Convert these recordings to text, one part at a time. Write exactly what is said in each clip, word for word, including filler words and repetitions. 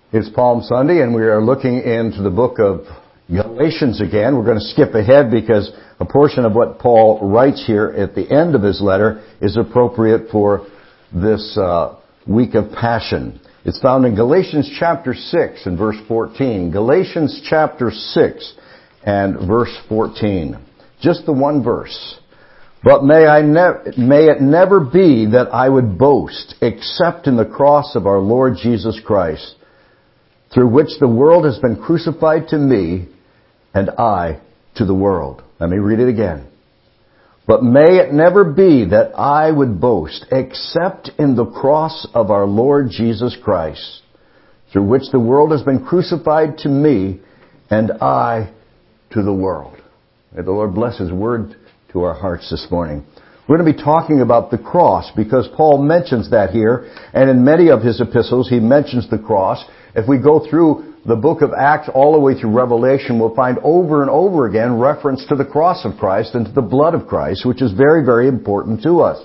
It's Palm Sunday, and we are looking into the book of Galatians again. We're going to skip ahead because a portion of what Paul writes here at the end of his letter is appropriate for this uh, week of Passion. It's found in Galatians chapter six and verse fourteen. Galatians chapter six and verse fourteen. Just the one verse. But may I ne- may it never be that I would boast except in the cross of our Lord Jesus Christ, through which the world has been crucified to me, and I to the world. Let me read it again. But may it never be that I would boast except in the cross of our Lord Jesus Christ, through which the world has been crucified to me, and I to the world. May the Lord bless His word to our hearts this morning. We're going to be talking about the cross because Paul mentions that here, and in many of his epistles he mentions the cross. If we go through the book of Acts all the way through Revelation, we'll find over and over again reference to the cross of Christ and to the blood of Christ, which is very, very important to us.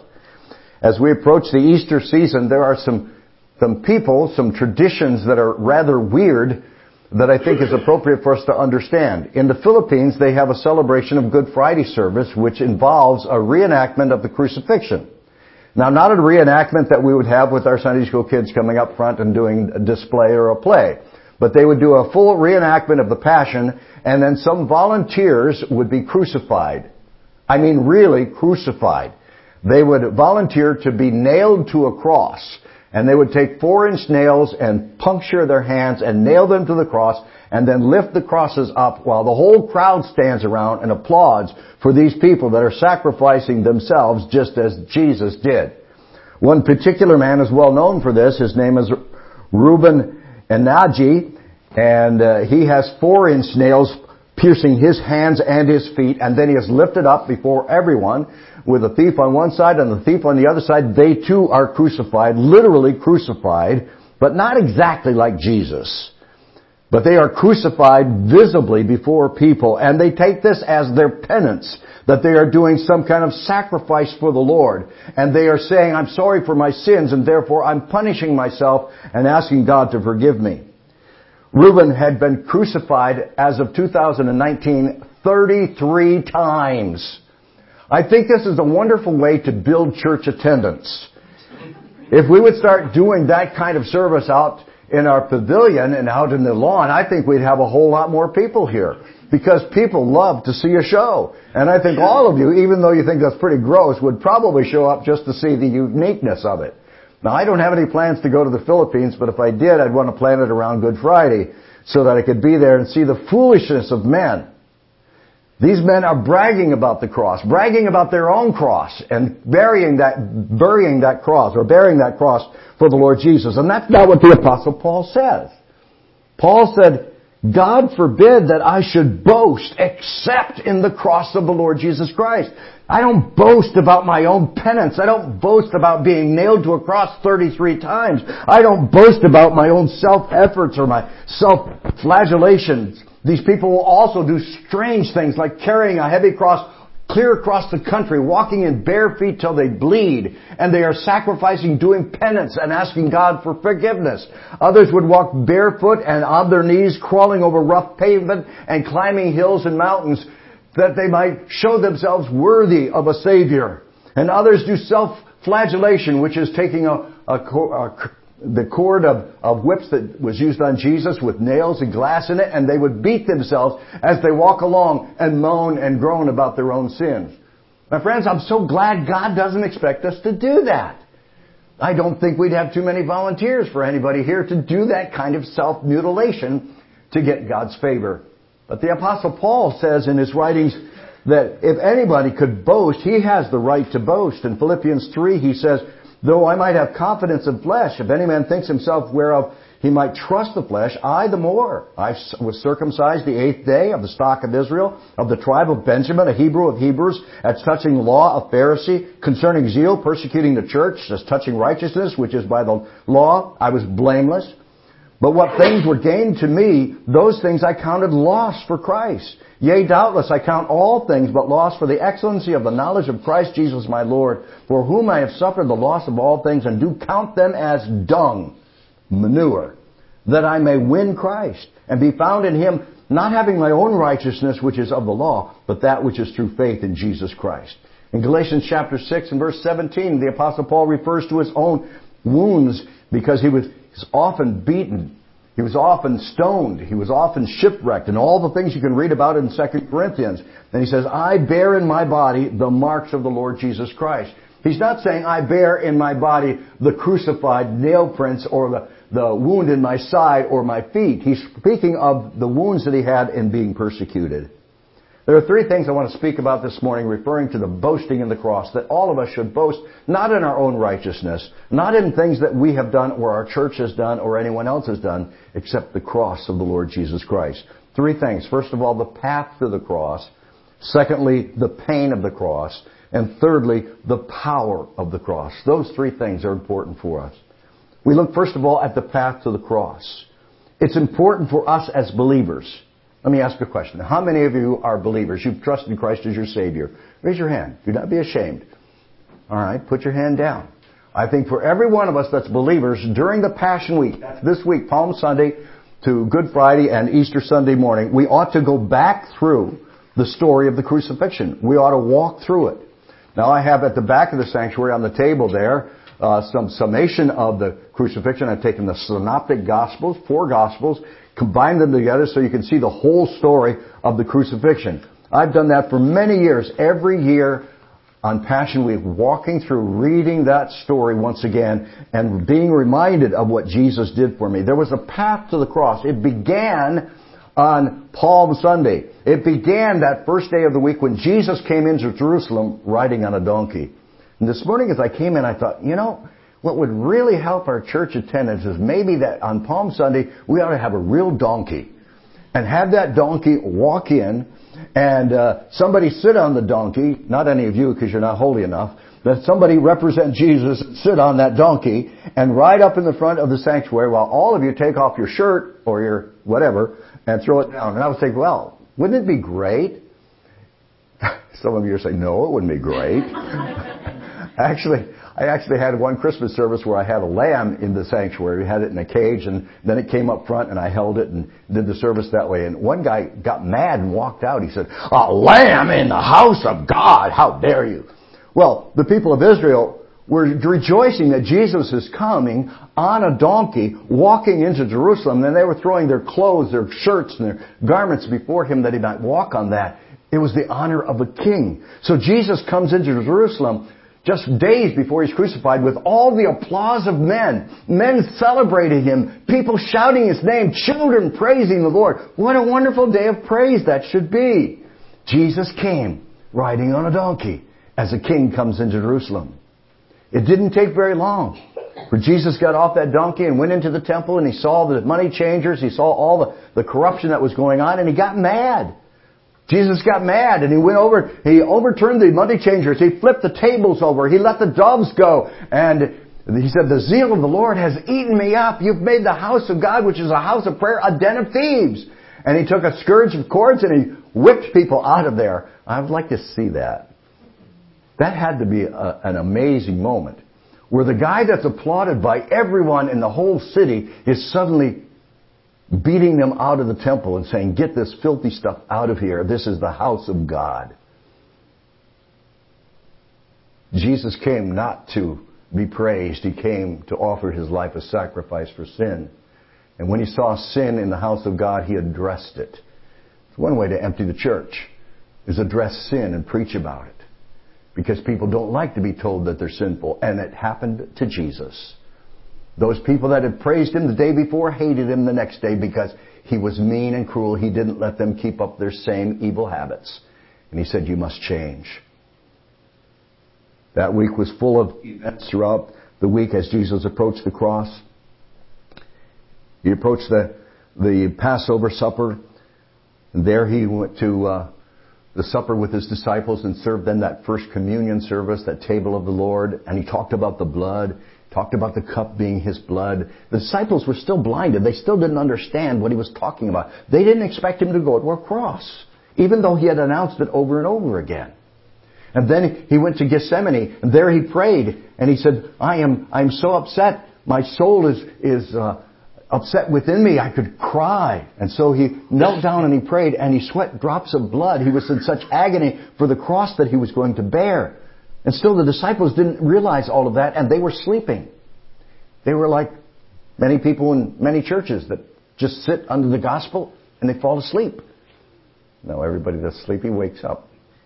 As we approach the Easter season, there are some, some people, some traditions that are rather weird that I think is appropriate for us to understand. In the Philippines, they have a celebration of Good Friday service, which involves a reenactment of the crucifixion. Now, not a reenactment that we would have with our Sunday school kids coming up front and doing a display or a play. But they would do a full reenactment of the Passion, and then some volunteers would be crucified. I mean, really crucified. They would volunteer to be nailed to a cross. And they would take four-inch nails and puncture their hands and nail them to the cross and then lift the crosses up while the whole crowd stands around and applauds for these people that are sacrificing themselves just as Jesus did. One particular man is well known for this. His name is Reuben Enaji, and uh, he has four-inch nails piercing his hands and his feet, and then he is lifted up before everyone with a thief on one side and the thief on the other side. They too are crucified, literally crucified, but not exactly like Jesus. But they are crucified visibly before people, and they take this as their penance, that they are doing some kind of sacrifice for the Lord. And they are saying, I'm sorry for my sins, and therefore I'm punishing myself and asking God to forgive me. Reuben had been crucified as of two thousand nineteen thirty-three times. I think this is a wonderful way to build church attendance. If we would start doing that kind of service out in our pavilion and out in the lawn, I think we'd have a whole lot more people here. Because people love to see a show. And I think all of you, even though you think that's pretty gross, would probably show up just to see the uniqueness of it. Now, I don't have any plans to go to the Philippines, but if I did, I'd want to plan it around Good Friday so that I could be there and see the foolishness of men. These men are bragging about the cross, bragging about their own cross, and burying that, burying that cross, or bearing that cross for the Lord Jesus. And that's not what the Apostle Paul says. Paul said, God forbid that I should boast except in the cross of the Lord Jesus Christ. I don't boast about my own penance. I don't boast about being nailed to a cross thirty-three times. I don't boast about my own self-efforts or my self-flagellations. These people will also do strange things like carrying a heavy cross clear across the country, walking in bare feet till they bleed, and they are sacrificing, doing penance, and asking God for forgiveness. Others would walk barefoot and on their knees, crawling over rough pavement and climbing hills and mountains that they might show themselves worthy of a Savior. And others do self-flagellation, which is taking a, a, a the cord of, of whips that was used on Jesus with nails and glass in it, and they would beat themselves as they walk along and moan and groan about their own sins. My friends, I'm so glad God doesn't expect us to do that. I don't think we'd have too many volunteers for anybody here to do that kind of self-mutilation to get God's favor. But the Apostle Paul says in his writings that if anybody could boast, he has the right to boast. In Philippians three, he says, though I might have confidence in flesh, if any man thinks himself whereof he might trust the flesh, I the more. I was circumcised the eighth day, of the stock of Israel, of the tribe of Benjamin, a Hebrew of Hebrews, as touching law, a Pharisee, concerning zeal, persecuting the church, as touching righteousness, which is by the law, I was blameless. But what things were gained to me, those things I counted loss for Christ. Yea, doubtless I count all things but loss for the excellency of the knowledge of Christ Jesus my Lord, for whom I have suffered the loss of all things, and do count them as dung, manure, that I may win Christ and be found in Him, not having my own righteousness, which is of the law, but that which is through faith in Jesus Christ. In Galatians chapter six and verse seventeen, the Apostle Paul refers to his own wounds because he was often beaten. He was often stoned. He was often shipwrecked, and all the things you can read about in Second Corinthians. And he says, I bear in my body the marks of the Lord Jesus Christ. He's not saying, I bear in my body the crucified nail prints or the, the wound in my side or my feet. He's speaking of the wounds that he had in being persecuted. There are three things I want to speak about this morning, referring to the boasting in the cross, that all of us should boast not in our own righteousness, not in things that we have done or our church has done or anyone else has done, except the cross of the Lord Jesus Christ. Three things. First of all, the path to the cross. Secondly, the pain of the cross. And thirdly, the power of the cross. Those three things are important for us. We look first of all at the path to the cross. It's important for us as believers. Let me ask a question. How many of you are believers? You've trusted Christ as your Savior. Raise your hand. Do not be ashamed. All right, put your hand down. I think for every one of us that's believers, during the Passion Week, that's this week, Palm Sunday to Good Friday and Easter Sunday morning, we ought to go back through the story of the crucifixion. We ought to walk through it. Now I have at the back of the sanctuary on the table there uh, some summation of the crucifixion. I've taken the synoptic Gospels, four Gospels, combine them together so you can see the whole story of the crucifixion. I've done that for many years, every year on Passion Week, walking through, reading that story once again, and being reminded of what Jesus did for me. There was a path to the cross. It began on Palm Sunday. It began that first day of the week when Jesus came into Jerusalem riding on a donkey. And this morning as I came in, I thought, you know, what would really help our church attendance is maybe that on Palm Sunday, we ought to have a real donkey. And have that donkey walk in, and uh, somebody sit on the donkey, not any of you because you're not holy enough, but somebody represent Jesus and sit on that donkey and ride up in the front of the sanctuary while all of you take off your shirt or your whatever and throw it down. And I was thinking, well, wouldn't it be great? Some of you are saying, no, it wouldn't be great. Actually, I actually had one Christmas service where I had a lamb in the sanctuary. We had it in a cage, and then it came up front, and I held it and did the service that way. And one guy got mad and walked out. He said, a lamb in the house of God! How dare you! Well, the people of Israel were rejoicing that Jesus is coming on a donkey, walking into Jerusalem. And they were throwing their clothes, their shirts, and their garments before him that he might walk on that. It was the honor of a king. So Jesus comes into Jerusalem just days before he's crucified with all the applause of men. Men celebrating him. People shouting his name. Children praising the Lord. What a wonderful day of praise that should be. Jesus came riding on a donkey as a king comes into Jerusalem. It didn't take very long. For Jesus got off that donkey and went into the temple and he saw the money changers. He saw all the, the corruption that was going on and he got mad. Jesus got mad and he went over, he overturned the money changers. He flipped the tables over. He let the doves go. And he said, the zeal of the Lord has eaten me up. You've made the house of God, which is a house of prayer, a den of thieves. And he took a scourge of cords and he whipped people out of there. I would like to see that. That had to be a, an amazing moment where the guy that's applauded by everyone in the whole city is suddenly beating them out of the temple and saying, get this filthy stuff out of here. This is the house of God. Jesus came not to be praised. He came to offer his life a sacrifice for sin. And when he saw sin in the house of God, he addressed it. It's one way to empty the church, is address sin and preach about it. Because people don't like to be told that they're sinful. And it happened to Jesus. Those people that had praised him the day before hated him the next day because he was mean and cruel. He didn't let them keep up their same evil habits. And he said, you must change. That week was full of events throughout the week as Jesus approached the cross. He approached the, the Passover supper. And there he went to uh, the supper with his disciples and served them that first communion service, that table of the Lord. And he talked about the blood. Talked about the cup being his blood. The disciples were still blinded. They still didn't understand what he was talking about. They didn't expect him to go to a cross, even though he had announced it over and over again. And then he went to Gethsemane, and there he prayed, and he said, I am, I am so upset. My soul is, is, uh, upset within me. I could cry. And so he knelt down and he prayed, and he sweat drops of blood. He was in such agony for the cross that he was going to bear. And still the disciples didn't realize all of that, and they were sleeping. They were like many people in many churches that just sit under the gospel and they fall asleep. No, everybody that's sleepy wakes up.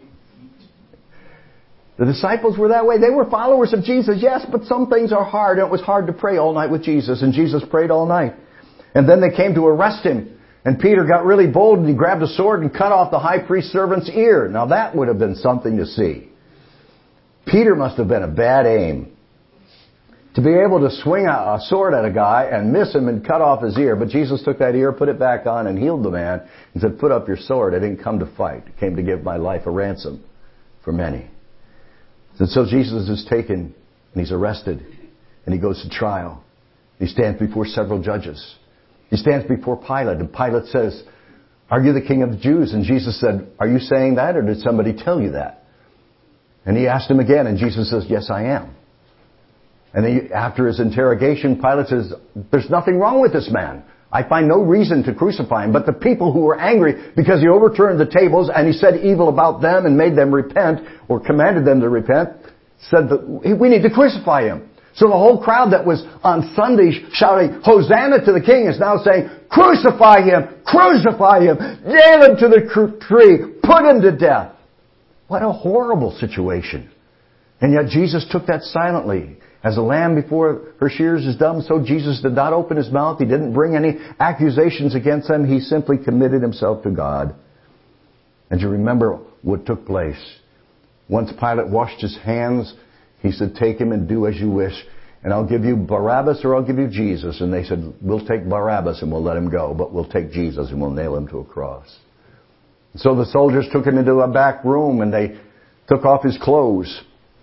The disciples were that way. They were followers of Jesus, yes, but some things are hard, and it was hard to pray all night with Jesus, and Jesus prayed all night. And then they came to arrest him, and Peter got really bold, and he grabbed a sword and cut off the high priest's servant's ear. Now that would have been something to see. Peter must have been a bad aim. To be able to swing a sword at a guy and miss him and cut off his ear. But Jesus took that ear, put it back on, and healed the man. And said, put up your sword. I didn't come to fight. I came to give my life a ransom for many. And so Jesus is taken, and he's arrested. And he goes to trial. He stands before several judges. He stands before Pilate. And Pilate says, are you the king of the Jews? And Jesus said, are you saying that, or did somebody tell you that? And he asked him again, and Jesus says, yes, I am. And he, after his interrogation, Pilate says, there's nothing wrong with this man. I find no reason to crucify him. But the people who were angry because he overturned the tables and he said evil about them and made them repent, or commanded them to repent, said that we need to crucify him. So the whole crowd that was on Sunday shouting, Hosanna to the King, is now saying, crucify him, crucify him, nail him to the tree, put him to death. What a horrible situation. And yet Jesus took that silently. As a lamb before her shears is dumb, so Jesus did not open his mouth. He didn't bring any accusations against them. He simply committed himself to God. And you remember what took place. Once Pilate washed his hands, he said, take him and do as you wish. And I'll give you Barabbas or I'll give you Jesus. And they said, we'll take Barabbas and we'll let him go. But we'll take Jesus and we'll nail him to a cross. So the soldiers took him into a back room and they took off his clothes.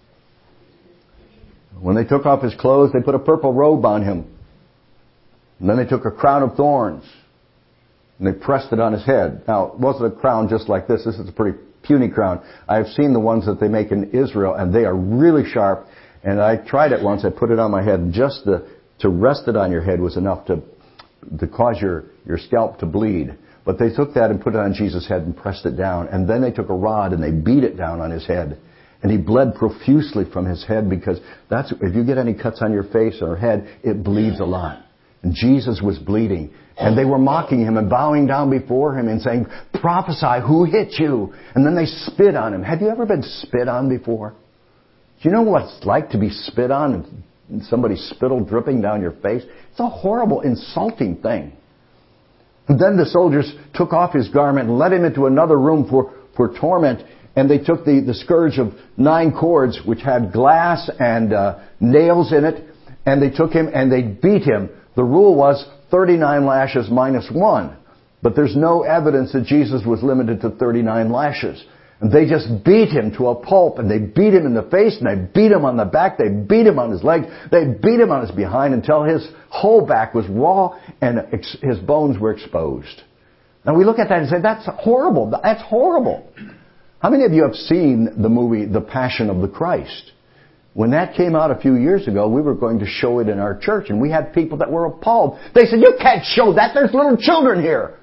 When they took off his clothes, they put a purple robe on him. And then they took a crown of thorns and they pressed it on his head. Now, it wasn't a crown just like this. This is a pretty puny crown. I have seen the ones that they make in Israel, and they are really sharp. And I tried it once. I put it on my head, and just the, to rest it on your head was enough to, to cause your, your scalp to bleed. But they took that and put it on Jesus' head and pressed it down. And then they took a rod and they beat it down on his head. And he bled profusely from his head, because that's, if you get any cuts on your face or head, it bleeds a lot. And Jesus was bleeding. And they were mocking him and bowing down before him and saying, prophesy, who hit you? And then they spit on him. Have you ever been spit on before? Do you know what it's like to be spit on and somebody's spittle dripping down your face? It's a horrible, insulting thing. And then the soldiers took off his garment and led him into another room for, for torment. And they took the, the scourge of nine cords, which had glass and uh, nails in it. And they took him and they beat him. The rule was thirty-nine lashes minus one. But there's no evidence that Jesus was limited to thirty-nine lashes. And they just beat him to a pulp. And they beat him in the face. And they beat him on the back. They beat him on his legs. They beat him on his behind until his whole back was raw and ex- his bones were exposed. Now we look at that and say, that's horrible. That's horrible. How many of you have seen the movie The Passion of the Christ? When that came out a few years ago, we were going to show it in our church, and we had people that were appalled. They said, you can't show that. There's little children here.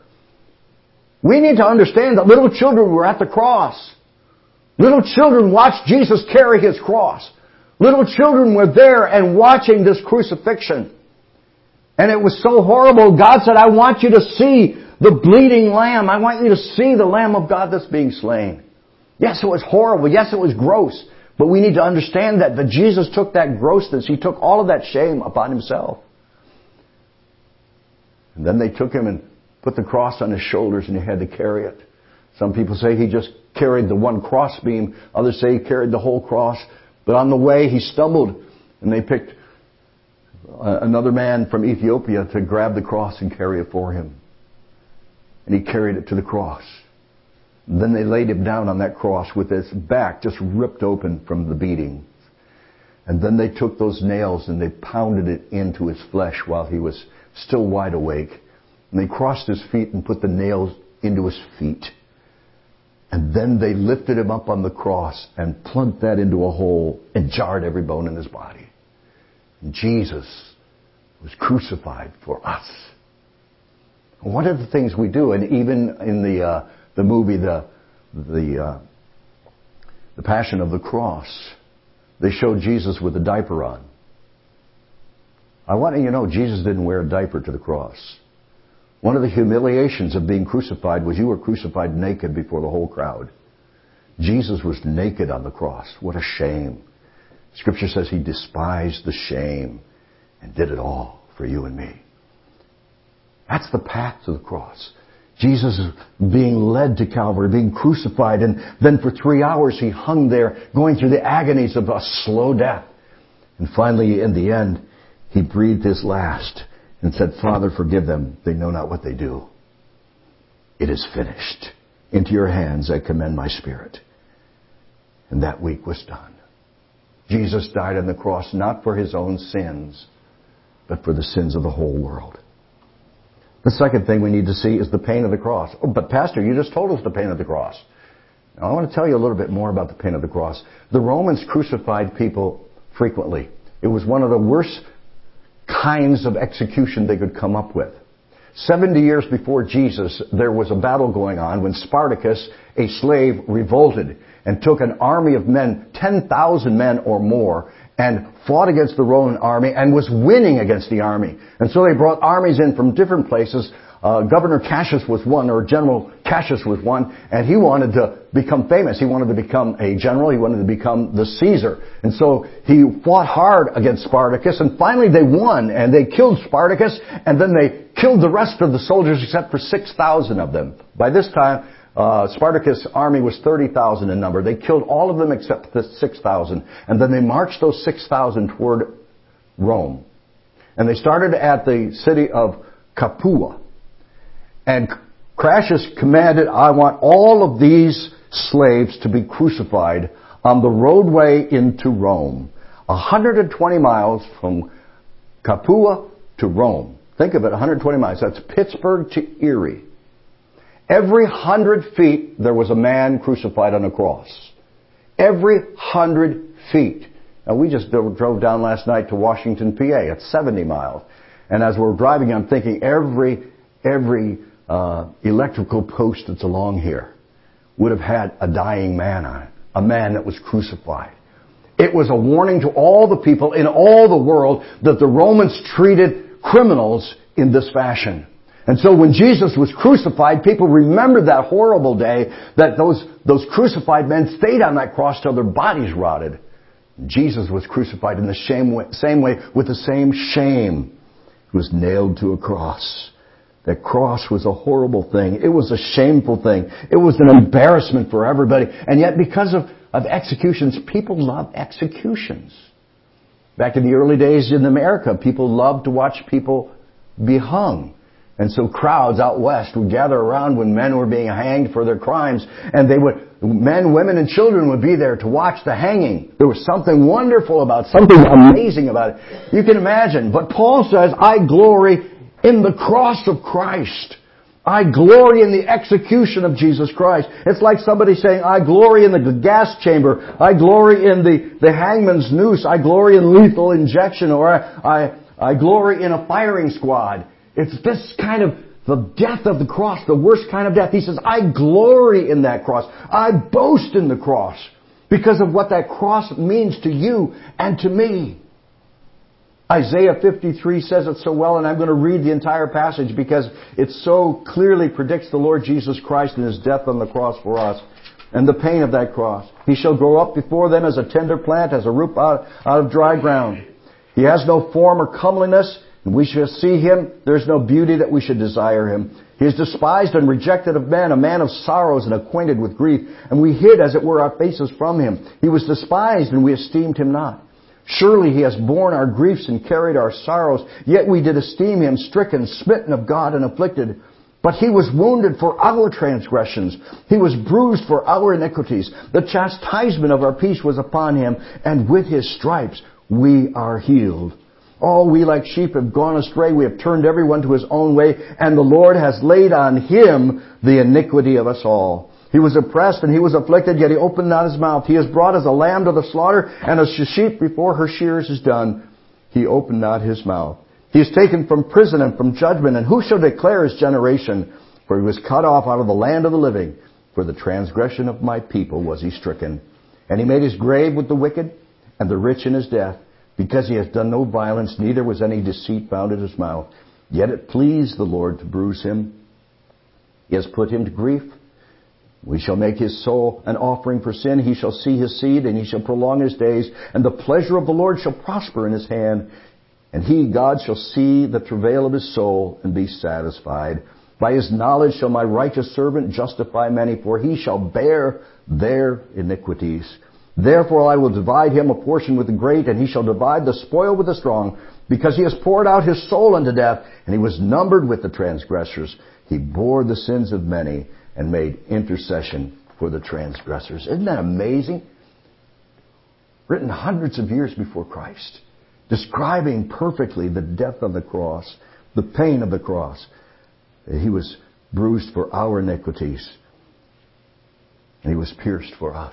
We need to understand that little children were at the cross. Little children watched Jesus carry his cross. Little children were there and watching this crucifixion. And it was so horrible. God said, I want you to see the bleeding lamb. I want you to see the Lamb of God that's being slain. Yes, it was horrible. Yes, it was gross. But we need to understand that, that Jesus took that grossness. He took all of that shame upon himself. And then they took him and put the cross on his shoulders and he had to carry it. Some people say he just carried the one cross beam. Others say he carried the whole cross. But on the way he stumbled and they picked another man from Ethiopia to grab the cross and carry it for him. And he carried it to the cross. Then they laid him down on that cross with his back just ripped open from the beating. And then they took those nails and they pounded it into his flesh while he was still wide awake. And they crossed his feet and put the nails into his feet. And then they lifted him up on the cross and plugged that into a hole and jarred every bone in his body. And Jesus was crucified for us. one of the things we do, and even in the uh, the movie, the the uh, the Passion of the Cross, they showed Jesus with a diaper on. I want you to know Jesus didn't wear a diaper to the cross. One of the humiliations of being crucified was you were crucified naked before the whole crowd. Jesus was naked on the cross. What a shame. Scripture says he despised the shame and did it all for you and me. That's the path to the cross. Jesus is being led to Calvary, being crucified, and then for three hours he hung there, going through the agonies of a slow death. And finally, in the end, he breathed his last and said, Father, forgive them. They know not what they do. It is finished. Into your hands I commend my spirit. And that week was done. Jesus died on the cross not for his own sins, but for the sins of the whole world. The second thing we need to see is the pain of the cross. Oh, but Pastor, you just told us the pain of the cross. Now, I want to tell you a little bit more about the pain of the cross. The Romans crucified people frequently. It was one of the worst kinds of execution they could come up with. Seventy years before Jesus, there was a battle going on when Spartacus, a slave, revolted and took an army of men, ten thousand men or more, and fought against the Roman army and was winning against the army. And so they brought armies in from different places. Uh, Governor Cassius was one, or General Cassius was one, and he wanted to become famous. He wanted to become a general. He wanted to become the Caesar. And so he fought hard against Spartacus, and finally they won, and they killed Spartacus, and then they killed the rest of the soldiers except for six thousand of them. By this time, uh, Spartacus' army was thirty thousand in number. They killed all of them except the six thousand, and then they marched those six thousand toward Rome. And they started at the city of Capua. And Cassius commanded, I want all of these slaves to be crucified on the roadway into Rome. one hundred twenty miles from Capua to Rome. Think of it, one hundred twenty miles. That's Pittsburgh to Erie. Every hundred feet, there was a man crucified on a cross. Every hundred feet. Now, we just drove down last night to Washington, P A. It's seventy miles. And as we're driving, I'm thinking every, every uh, electrical post that's along here would have had a dying man on it. A man that was crucified. It was a warning to all the people in all the world that the Romans treated criminals in this fashion. And so when Jesus was crucified, people remembered that horrible day that those, those crucified men stayed on that cross till their bodies rotted. Jesus was crucified in the same way, same way with the same shame. He was nailed to a cross. That cross was a horrible thing. It was a shameful thing. It was an embarrassment for everybody. And yet because of, of executions, people love executions. Back in the early days in America, people loved to watch people be hung. And so crowds out west would gather around when men were being hanged for their crimes. And they would, men, women, and children would be there to watch the hanging. There was something wonderful about it, something amazing about it. You can imagine. But Paul says, I glory in the cross of Christ. I glory in the execution of Jesus Christ. It's like somebody saying, I glory in the gas chamber. I glory in the, the hangman's noose. I glory in lethal injection. Or I, I, I glory in a firing squad. It's this kind of the death of the cross, the worst kind of death. He says, I glory in that cross. I boast in the cross because of what that cross means to you and to me. Isaiah fifty-three says it so well, and I'm going to read the entire passage because it so clearly predicts the Lord Jesus Christ and His death on the cross for us and the pain of that cross. He shall grow up before them as a tender plant, as a root out, out of dry ground. He has no form or comeliness, and we shall see Him. There is no beauty that we should desire Him. He is despised and rejected of men, a man of sorrows and acquainted with grief. And we hid, as it were, our faces from Him. He was despised, and we esteemed Him not. Surely He has borne our griefs and carried our sorrows. Yet we did esteem Him stricken, smitten of God, and afflicted. But He was wounded for our transgressions. He was bruised for our iniquities. The chastisement of our peace was upon Him, and with His stripes we are healed. All we like sheep have gone astray. We have turned everyone to his own way, and the Lord has laid on Him the iniquity of us all. He was oppressed and He was afflicted, yet He opened not His mouth. He is brought as a lamb to the slaughter, and as a sheep before her shears is done, He opened not His mouth. He is taken from prison and from judgment. And who shall declare his generation? For he was cut off out of the land of the living. For the transgression of my people was he stricken. And he made his grave with the wicked and the rich in his death, because he has done no violence, neither was any deceit found in his mouth. Yet it pleased the Lord to bruise him. He has put him to grief. We shall make his soul an offering for sin. He shall see his seed, and he shall prolong his days. And the pleasure of the Lord shall prosper in his hand. And he, God, shall see the travail of his soul and be satisfied. By his knowledge shall my righteous servant justify many, for he shall bear their iniquities. Therefore I will divide him a portion with the great, and he shall divide the spoil with the strong, because he has poured out his soul unto death, and he was numbered with the transgressors. He bore the sins of many and made intercession for the transgressors. Isn't that amazing? Written hundreds of years before Christ, describing perfectly the death of the cross, the pain of the cross. He was bruised for our iniquities, and he was pierced for us.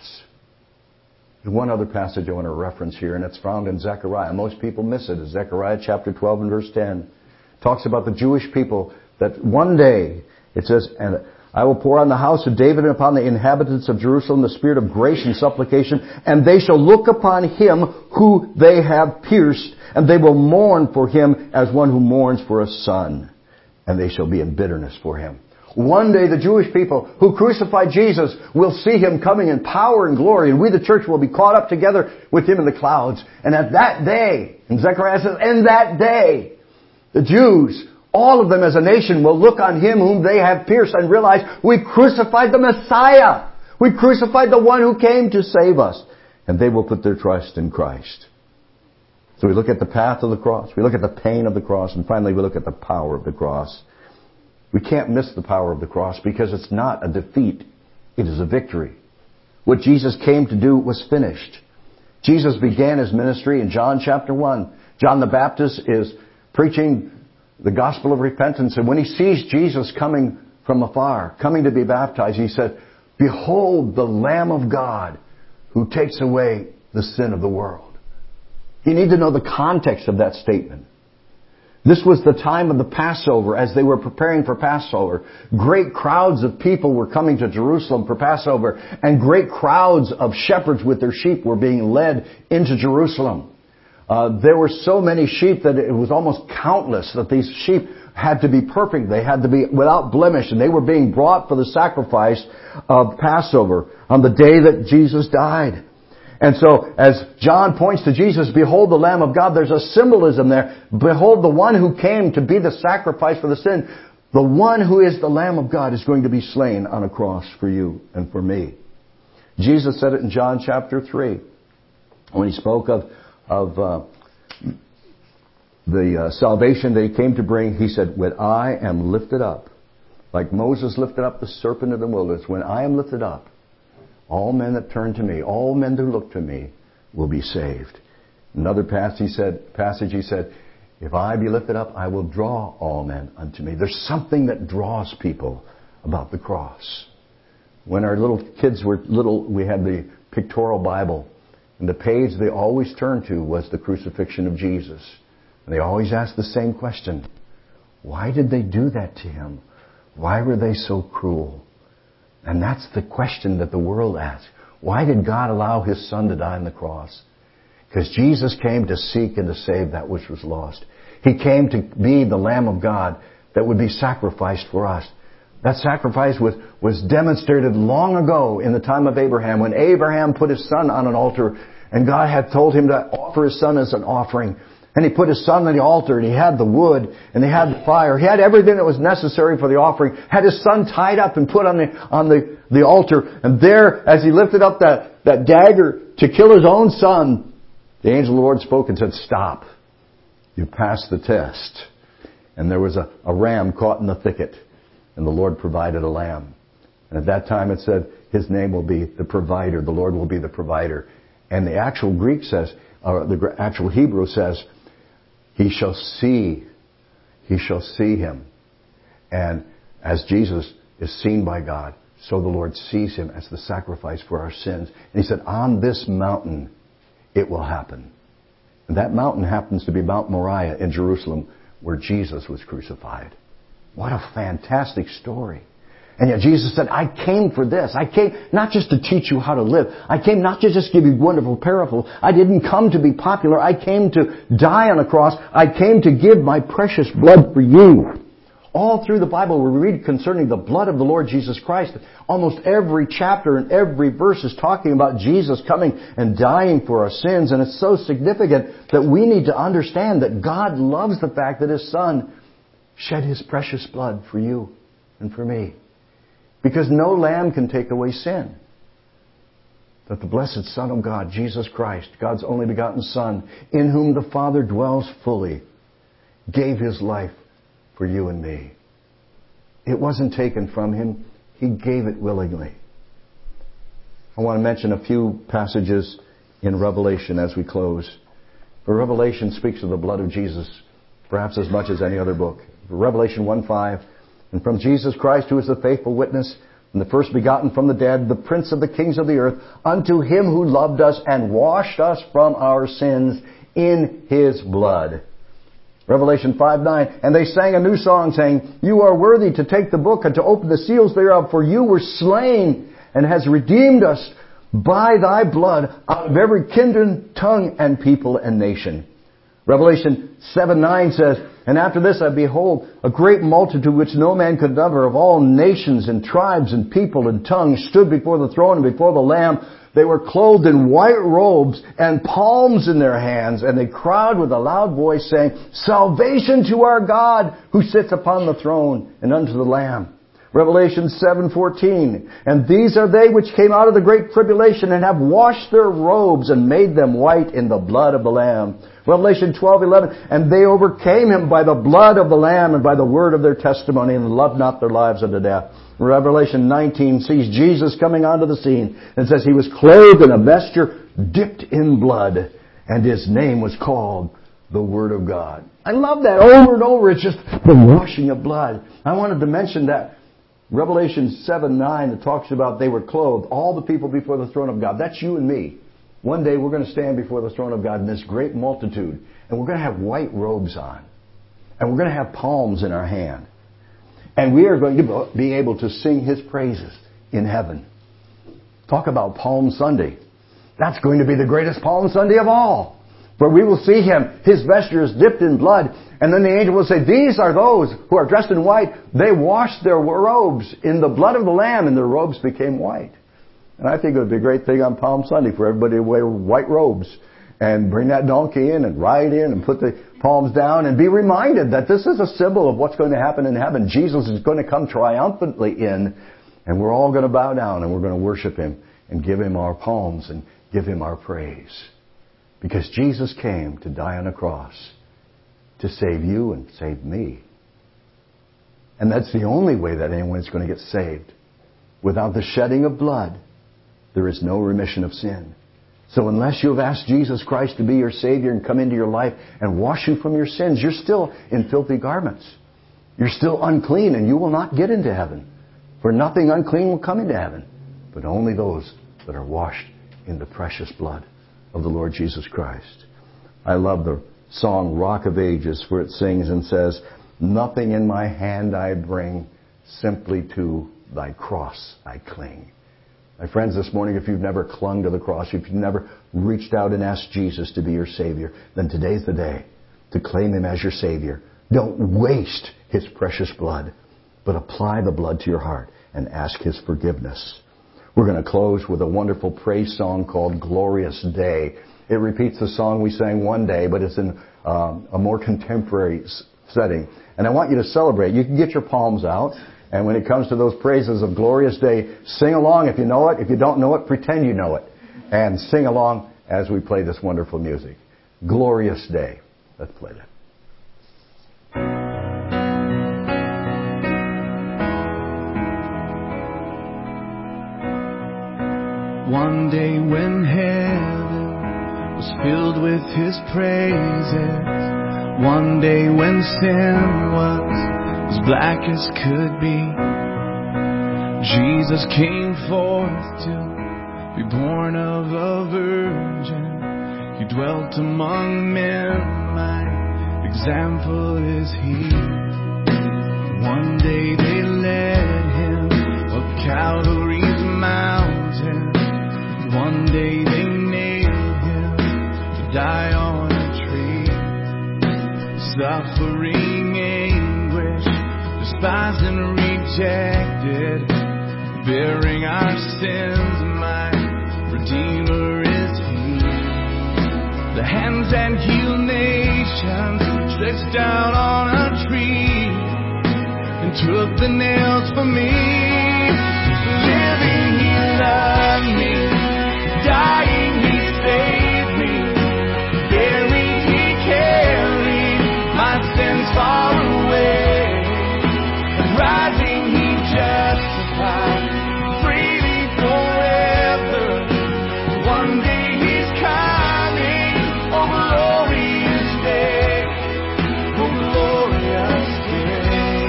There's one other passage I want to reference here, and it's found in Zechariah. Most people miss it. It's Zechariah chapter twelve and verse ten. It talks about the Jewish people that one day, it says, and I will pour on the house of David and upon the inhabitants of Jerusalem the spirit of grace and supplication, and they shall look upon him who they have pierced, and they will mourn for him as one who mourns for a son, and they shall be in bitterness for him. One day the Jewish people who crucified Jesus will see him coming in power and glory, and we the church will be caught up together with him in the clouds. And at that day, and Zechariah says, in that day, the Jews, all of them as a nation, will look on him whom they have pierced and realize we crucified the Messiah. We crucified the one who came to save us. And they will put their trust in Christ. So we look at the path of the cross. We look at the pain of the cross. And finally, we look at the power of the cross. We can't miss the power of the cross because it's not a defeat. It is a victory. What Jesus came to do was finished. Jesus began his ministry in John chapter one. John the Baptist is preaching the gospel of repentance. And when he sees Jesus coming from afar, coming to be baptized, he said, "Behold the Lamb of God who takes away the sin of the world." You need to know the context of that statement. This was the time of the Passover as they were preparing for Passover. Great crowds of people were coming to Jerusalem for Passover, and great crowds of shepherds with their sheep were being led into Jerusalem. Uh, there were so many sheep that it was almost countless, that these sheep had to be perfect. They had to be without blemish, and they were being brought for the sacrifice of Passover on the day that Jesus died. And so, as John points to Jesus, behold the Lamb of God, there's a symbolism there. Behold the one who came to be the sacrifice for the sin. The one who is the Lamb of God is going to be slain on a cross for you and for me. Jesus said it in John chapter three. When he spoke of, of uh, the uh, salvation that he came to bring, he said, when I am lifted up, like Moses lifted up the serpent in the wilderness, when I am lifted up, all men that turn to me, all men that look to me, will be saved. Another passage he said, passage he said, if I be lifted up, I will draw all men unto me. There's something that draws people about the cross. When our little kids were little, we had the pictorial Bible. And the page they always turned to was the crucifixion of Jesus. And they always asked the same question. Why did they do that to him? Why were they so cruel? And that's the question that the world asks. Why did God allow his Son to die on the cross? Because Jesus came to seek and to save that which was lost. He came to be the Lamb of God that would be sacrificed for us. That sacrifice was, was demonstrated long ago in the time of Abraham, when Abraham put his son on an altar, and God had told him to offer his son as an offering. And he put his son on the altar, and he had the wood, and he had the fire. He had everything that was necessary for the offering. Had his son tied up and put on the on the, the altar. And there, as he lifted up that, that dagger to kill his own son, the angel of the Lord spoke and said, "Stop. You passed the test." And there was a, a ram caught in the thicket. And the Lord provided a lamb. And at that time it said, his name will be the provider. The Lord will be the provider. And the actual Greek says, or the actual Hebrew says, He shall see, he shall see him. And as Jesus is seen by God, so the Lord sees him as the sacrifice for our sins. And he said, on this mountain it will happen. And that mountain happens to be Mount Moriah in Jerusalem, where Jesus was crucified. What a fantastic story. And yet Jesus said, I came for this. I came not just to teach you how to live. I came not to just give you wonderful parables. I didn't come to be popular. I came to die on a cross. I came to give my precious blood for you. All through the Bible we read concerning the blood of the Lord Jesus Christ. Almost every chapter and every verse is talking about Jesus coming and dying for our sins. And it's so significant that we need to understand that God loves the fact that His Son shed His precious blood for you and for me. Because no lamb can take away sin. That the blessed Son of God, Jesus Christ, God's only begotten Son, in whom the Father dwells fully, gave His life for you and me. It wasn't taken from Him. He gave it willingly. I want to mention a few passages in Revelation as we close. For Revelation speaks of the blood of Jesus perhaps as much as any other book. Revelation one five, and from Jesus Christ, who is the faithful witness, and the first begotten from the dead, the Prince of the kings of the earth, unto Him who loved us and washed us from our sins in His blood. Revelation five nine, and they sang a new song, saying, You are worthy to take the book and to open the seals thereof, for you were slain and has redeemed us by thy blood out of every kindred, tongue, and people and nation. Revelation seven nine says, And after this I behold a great multitude which no man could number, of all nations and tribes and people and tongues, stood before the throne and before the Lamb. They were clothed in white robes and palms in their hands, and they cried with a loud voice, saying, Salvation to our God who sits upon the throne and unto the Lamb. Revelation seven fourteen, And these are they which came out of the great tribulation and have washed their robes and made them white in the blood of the Lamb. Revelation twelve eleven, And they overcame him by the blood of the Lamb and by the word of their testimony, and loved not their lives unto death. Revelation nineteen sees Jesus coming onto the scene and says He was clothed in a vesture dipped in blood, and His name was called the Word of God. I love that. Over and over, it's just the washing of blood. I wanted to mention that. Revelation seven nine, that talks about they were clothed, all the people before the throne of God. That's you and me. One day we're going to stand before the throne of God in this great multitude, and we're going to have white robes on, and we're going to have palms in our hand, and we are going to be able to sing His praises in heaven. Talk about Palm Sunday. That's going to be the greatest Palm Sunday of all. For we will see Him, His vesture is dipped in blood. And then the angel will say, These are those who are dressed in white. They washed their robes in the blood of the Lamb, and their robes became white. And I think it would be a great thing on Palm Sunday for everybody to wear white robes and bring that donkey in and ride in and put the palms down and be reminded that this is a symbol of what's going to happen in heaven. Jesus is going to come triumphantly in, and we're all going to bow down and we're going to worship Him and give Him our palms and give Him our praise. Because Jesus came to die on a cross to save you and save me. And that's the only way that anyone is going to get saved. Without the shedding of blood, there is no remission of sin. So unless you have asked Jesus Christ to be your Savior and come into your life and wash you from your sins, you're still in filthy garments. You're still unclean, and you will not get into heaven. For nothing unclean will come into heaven, but only those that are washed in the precious blood of the Lord Jesus Christ. I love the song Rock of Ages, where it sings and says, Nothing in my hand I bring, simply to thy cross I cling. My friends, this morning, if you've never clung to the cross, if you've never reached out and asked Jesus to be your Savior, then today's the day to claim Him as your Savior. Don't waste His precious blood, but apply the blood to your heart and ask His forgiveness. We're going to close with a wonderful praise song called Glorious Day. It repeats the song we sang one day, but it's in um, a more contemporary setting. And I want you to celebrate. You can get your palms out. And when it comes to those praises of Glorious Day, sing along if you know it. If you don't know it, pretend you know it. And sing along as we play this wonderful music. Glorious Day. Let's play that. One day when heaven was filled with His praises, one day when sin was as black as could be, Jesus came forth to be born of a virgin. He dwelt among men, might example is he. One day they led him up Calvary's mountain. One day they nailed him to die on a tree. Suffering anguish, despised and rejected, bearing our sins, my Redeemer is he. The hands that heal nations stretched down on a tree and took the nails for me. Living, he loved me. Dying, he saved me. Buried, he carried my sins far away. And rising, he justified freely forever. One day he's coming. Oh, glorious day. Oh, glorious day.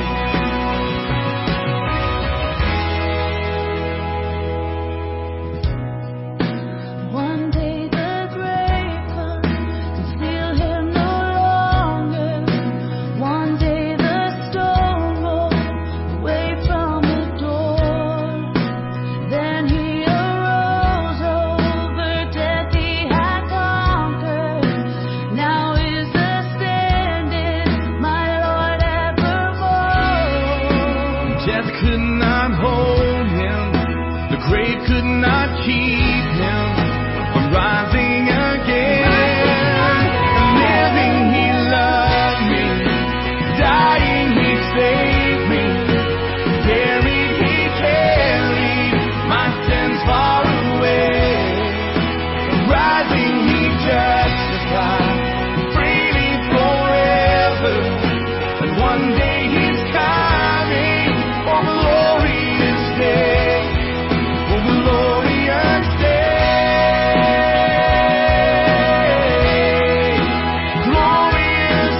One day the grave could conceal him no longer. One day the stone rolled away from the door. Then he arose, over death he had conquered. Now is ascended, my Lord evermore. Death could not hold him. The grave could not keep him from rising again. Living, he loved me. Dying, he saved me. Buried, he carried my sins far away. Rising, he justified freely forever. And one day he's coming. Oh, glorious day. Oh, glorious day. Glorious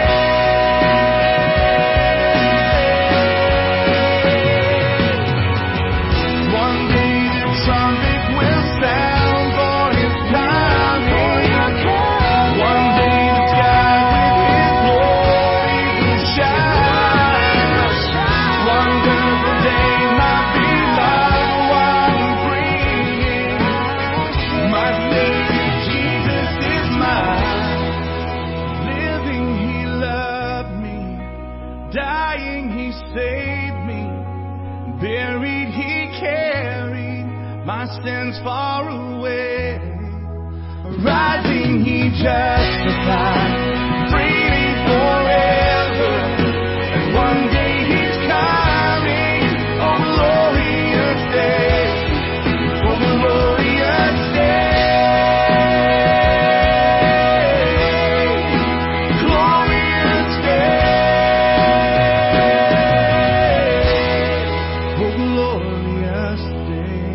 day. One day the trumpet will sound for his coming. One day the sky with his glory will shine. Wonderful day, my beloved one bringing. My Savior Jesus is mine. Living, he loved me. Dying, he saved me. Buried, he carried my sins far away. Rising, he justified freely forever. And one day he's coming. Oh, glorious day. Oh, glorious day. Glorious day. Oh, glorious day.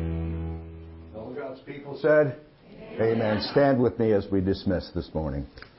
All God's people said, Amen. Stand with me as we dismiss this morning.